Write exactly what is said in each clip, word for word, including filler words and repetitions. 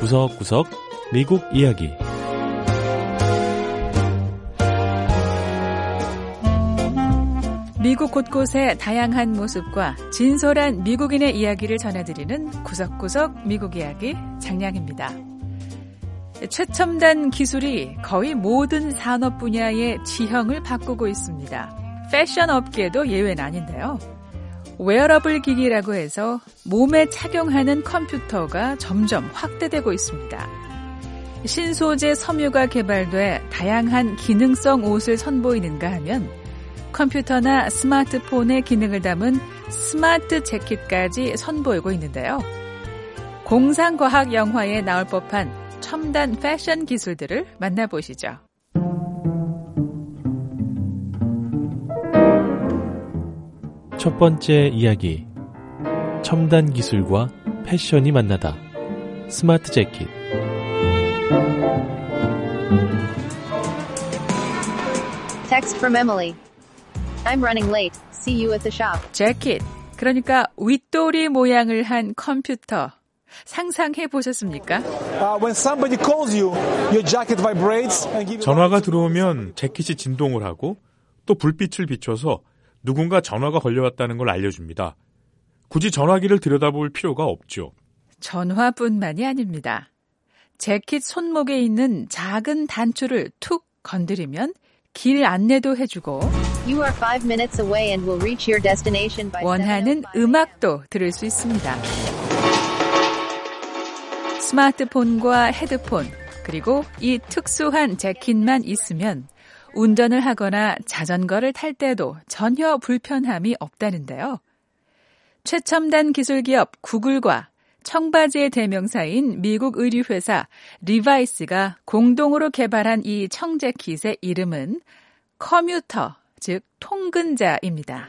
구석구석 미국 이야기. 미국 곳곳의 다양한 모습과 진솔한 미국인의 이야기를 전해드리는 구석구석 미국 이야기 장량입니다. 최첨단 기술이 거의 모든 산업 분야의 지형을 바꾸고 있습니다. 패션 업계도 예외는 아닌데요. 웨어러블 기기라고 해서 몸에 착용하는 컴퓨터가 점점 확대되고 있습니다. 신소재 섬유가 개발돼 다양한 기능성 옷을 선보이는가 하면 컴퓨터나 스마트폰의 기능을 담은 스마트 재킷까지 선보이고 있는데요. 공상과학 영화에 나올 법한 첨단 패션 기술들을 만나보시죠. 첫 번째 이야기. 첨단 기술과 패션이 만나다. 스마트 재킷. Text from Emily. I'm running late. See you at the shop. 재킷. 그러니까 윗도리 모양을 한 컴퓨터. 상상해 보셨습니까? Uh, when somebody calls you, your jacket vibrates and gives 전화가 들어오면 재킷이 진동을 하고 또 불빛을 비춰서 누군가 전화가 걸려왔다는 걸 알려줍니다. 굳이 전화기를 들여다볼 필요가 없죠. 전화뿐만이 아닙니다. 재킷 손목에 있는 작은 단추를 툭 건드리면 길 안내도 해주고 You are five minutes away and will reach your destination by 원하는 음악도 들을 수 있습니다. 스마트폰과 헤드폰, 그리고 이 특수한 재킷만 있으면 운전을 하거나 자전거를 탈 때도 전혀 불편함이 없다는데요. 최첨단 기술 기업 구글과 청바지의 대명사인 미국 의류회사 리바이스가 공동으로 개발한 이 청재킷의 이름은 커뮤터, 즉 통근자입니다.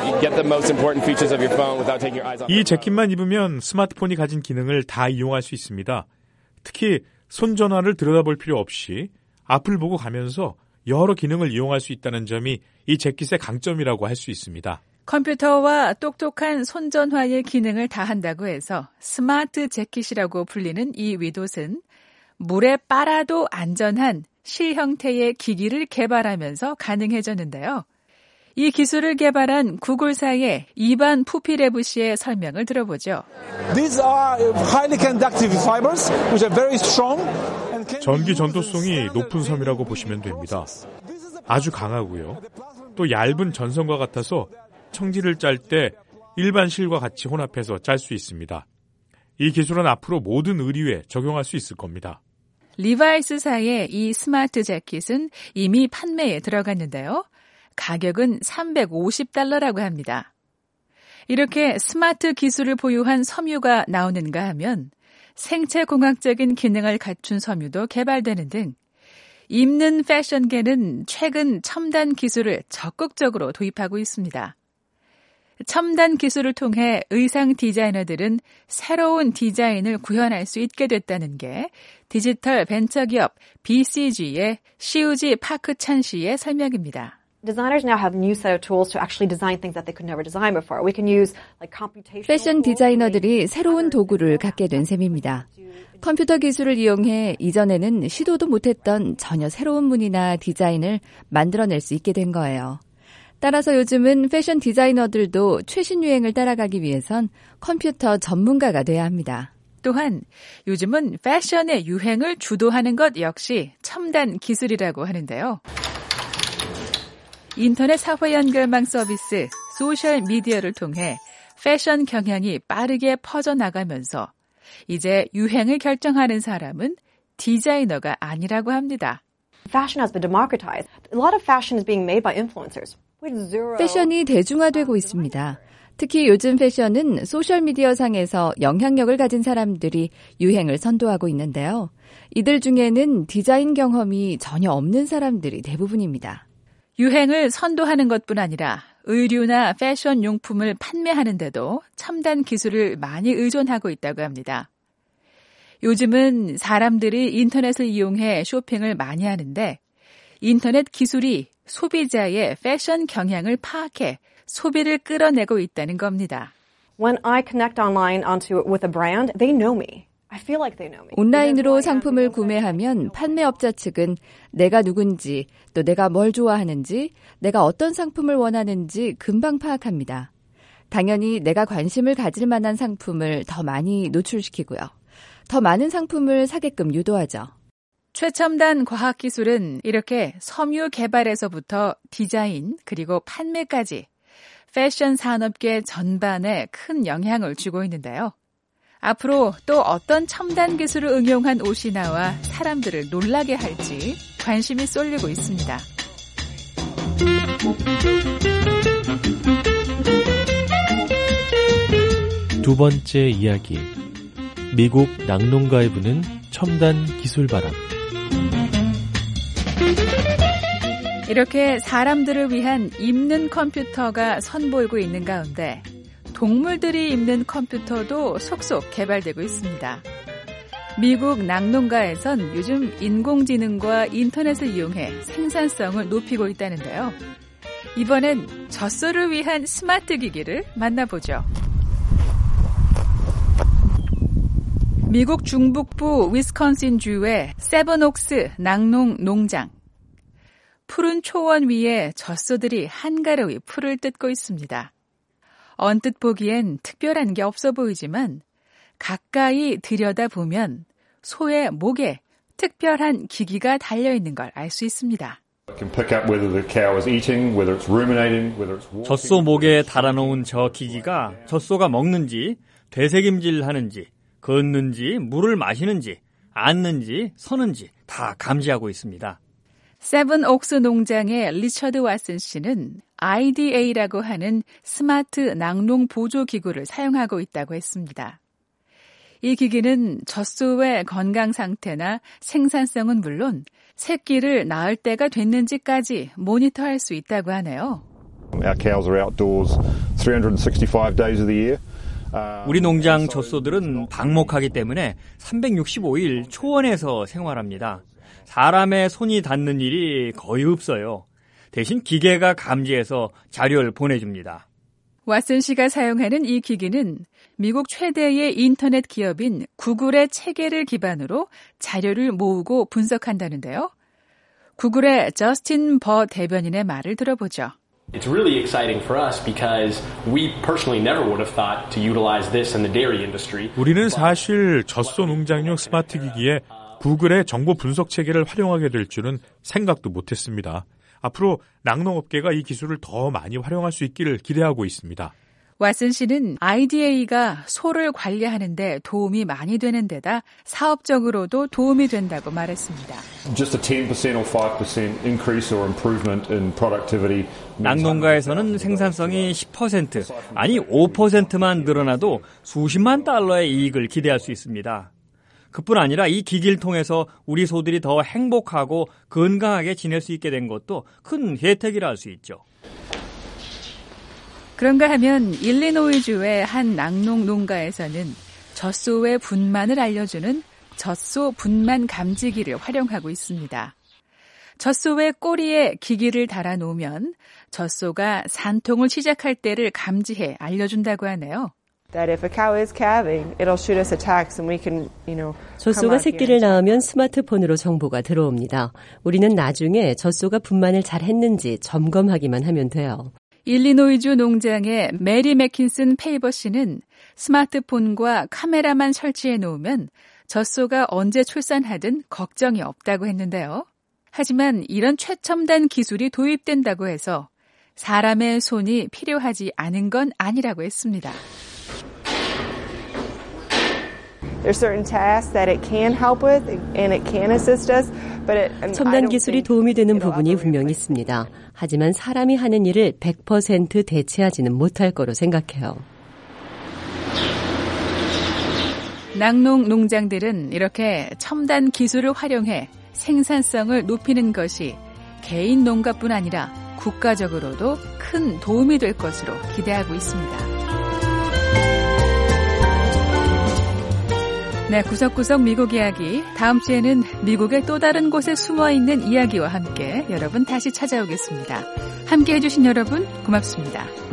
이 재킷만 입으면 스마트폰이 가진 기능을 다 이용할 수 있습니다. 특히 손전화를 들여다볼 필요 없이 앞을 보고 가면서 여러 기능을 이용할 수 있다는 점이 이 재킷의 강점이라고 할 수 있습니다. 컴퓨터와 똑똑한 손전화의 기능을 다 한다고 해서 스마트 재킷이라고 불리는 이 윗옷은 물에 빨아도 안전한 실 형태의 기기를 개발하면서 가능해졌는데요. 이 기술을 개발한 구글사의 이반 푸피레브 씨의 설명을 들어보죠. These are highly conductive fibers, which are very strong. 전기 전도성이 높은 섬이라고 보시면 됩니다. 아주 강하고요. 또 얇은 전선과 같아서 청지를 짤 때 일반 실과 같이 혼합해서 짤 수 있습니다. 이 기술은 앞으로 모든 의류에 적용할 수 있을 겁니다. 리바이스사의 이 스마트 재킷은 이미 판매에 들어갔는데요. 가격은 삼백오십 달러라고 합니다. 이렇게 스마트 기술을 보유한 섬유가 나오는가 하면 생체공학적인 기능을 갖춘 섬유도 개발되는 등 입는 패션계는 최근 첨단 기술을 적극적으로 도입하고 있습니다. 첨단 기술을 통해 의상 디자이너들은 새로운 디자인을 구현할 수 있게 됐다는 게 디지털 벤처기업 비씨지의 시우지 파크찬 씨의 설명입니다. Designers now have a new set of tools to actually design things that they could never design before. We can use like computational 패션 디자이너들이 새로운 도구를 갖게 된 셈입니다. 컴퓨터 기술을 이용해 이전에는 시도도 못했던 전혀 새로운 무늬나 디자인을 만들어낼 수 있게 된 거예요. 따라서 요즘은 패션 디자이너들도 최신 유행을 따라가기 위해선 컴퓨터 전문가가 돼야 합니다. 또한 요즘은 패션의 유행을 주도하는 것 역시 첨단 기술이라고 하는데요. 인터넷 사회 연결망 서비스 소셜미디어를 통해 패션 경향이 빠르게 퍼져나가면서 이제 유행을 결정하는 사람은 디자이너가 아니라고 합니다. Fashion has been democratized. A lot of fashion is being made by influencers. 패션이 대중화되고 있습니다. 특히 요즘 패션은 소셜미디어 상에서 영향력을 가진 사람들이 유행을 선도하고 있는데요. 이들 중에는 디자인 경험이 전혀 없는 사람들이 대부분입니다. 유행을 선도하는 것뿐 아니라 의류나 패션 용품을 판매하는데도 첨단 기술을 많이 의존하고 있다고 합니다. 요즘은 사람들이 인터넷을 이용해 쇼핑을 많이 하는데 인터넷 기술이 소비자의 패션 경향을 파악해 소비를 끌어내고 있다는 겁니다. When I connect online onto with a brand, they know me. 온라인으로 상품을 구매하면 판매업자 측은 내가 누군지, 또 내가 뭘 좋아하는지, 내가 어떤 상품을 원하는지 금방 파악합니다. 당연히 내가 관심을 가질 만한 상품을 더 많이 노출시키고요. 더 많은 상품을 사게끔 유도하죠. 최첨단 과학기술은 이렇게 섬유 개발에서부터 디자인 그리고 판매까지 패션 산업계 전반에 큰 영향을 주고 있는데요. 앞으로 또 어떤 첨단 기술을 응용한 옷이 나와 사람들을 놀라게 할지 관심이 쏠리고 있습니다. 두 번째 이야기. 미국 낙농가에 부는 첨단 기술바람. 이렇게 사람들을 위한 입는 컴퓨터가 선보이고 있는 가운데 동물들이 입는 컴퓨터도 속속 개발되고 있습니다. 미국 낙농가에선 요즘 인공지능과 인터넷을 이용해 생산성을 높이고 있다는데요. 이번엔 젖소를 위한 스마트 기기를 만나보죠. 미국 중북부 위스콘신주의 세븐옥스 낙농 농장. 푸른 초원 위에 젖소들이 한가로이 풀을 뜯고 있습니다. 언뜻 보기엔 특별한 게 없어 보이지만 가까이 들여다보면 소의 목에 특별한 기기가 달려있는 걸 알 수 있습니다. 젖소 목에 달아놓은 저 기기가 젖소가 먹는지, 되새김질하는지, 걷는지, 물을 마시는지, 앉는지, 서는지 다 감지하고 있습니다. 세븐옥스 농장의 리처드 왓슨 씨는 아이디에이라고 하는 스마트 낙농 보조 기구를 사용하고 있다고 했습니다. 이 기기는 젖소의 건강 상태나 생산성은 물론 새끼를 낳을 때가 됐는지까지 모니터할 수 있다고 하네요. Our cows are outdoors 삼백육십오 days of the year. 우리 농장 젖소들은 방목하기 때문에 삼백육십오 일 초원에서 생활합니다. 사람의 손이 닿는 일이 거의 없어요. 대신 기계가 감지해서 자료를 보내줍니다. 왓슨 씨가 사용하는 이 기기는 미국 최대의 인터넷 기업인 구글의 체계를 기반으로 자료를 모으고 분석한다는데요. 구글의 저스틴 버 대변인의 말을 들어보죠. It's really exciting for us because we personally never would have thought to utilize this in the dairy industry. 우리는 사실 젖소 농장용 스마트 기기에 구글의 정보 분석 체계를 활용하게 될 줄은 생각도 못했습니다. 앞으로 낙농업계가 이 기술을 더 많이 활용할 수 있기를 기대하고 있습니다. 왓슨 씨는 아이디에이가 소를 관리하는 데 도움이 많이 되는 데다 사업적으로도 도움이 된다고 말했습니다. Just a ten percent or five percent increase or improvement in productivity. 낙농가에서는 생산성이 십 퍼센트, 아니 오 퍼센트만 늘어나도 수십만 달러의 이익을 기대할 수 있습니다. 그뿐 아니라 이 기기를 통해서 우리 소들이 더 행복하고 건강하게 지낼 수 있게 된 것도 큰 혜택이라 할 수 있죠. 그런가 하면 일리노이주의 한 낙농 농가에서는 젖소의 분만을 알려주는 젖소 분만 감지기를 활용하고 있습니다. 젖소의 꼬리에 기기를 달아놓으면 젖소가 산통을 시작할 때를 감지해 알려준다고 하네요. 젖소가 새끼를 낳으면 스마트폰으로 정보가 들어옵니다. 우리는 나중에 젖소가 분만을 잘 했는지 점검하기만 하면 돼요. 일리노이주 농장의 메리 맥킨슨 페이버 씨는 스마트폰과 카메라만 설치해 놓으면 젖소가 언제 출산하든 걱정이 없다고 했는데요. 하지만 이런 최첨단 기술이 도입된다고 해서 사람의 손이 필요하지 않은 건 아니라고 했습니다. 첨단 기술이 도움이 되는 부분이 분명히 있습니다. 하지만 사람이 하는 일을 백 퍼센트 대체하지는 못할 거로 생각해요. 낙농 농장들은 이렇게 첨단 기술을 활용해 생산성을 높이는 것이 개인 농가뿐 아니라 국가적으로도 큰 도움이 될 것으로 기대하고 있습니다. 네, 구석구석 미국 이야기. 다음 주에는 미국의 또 다른 곳에 숨어있는 이야기와 함께 여러분 다시 찾아오겠습니다. 함께해 주신 여러분 고맙습니다.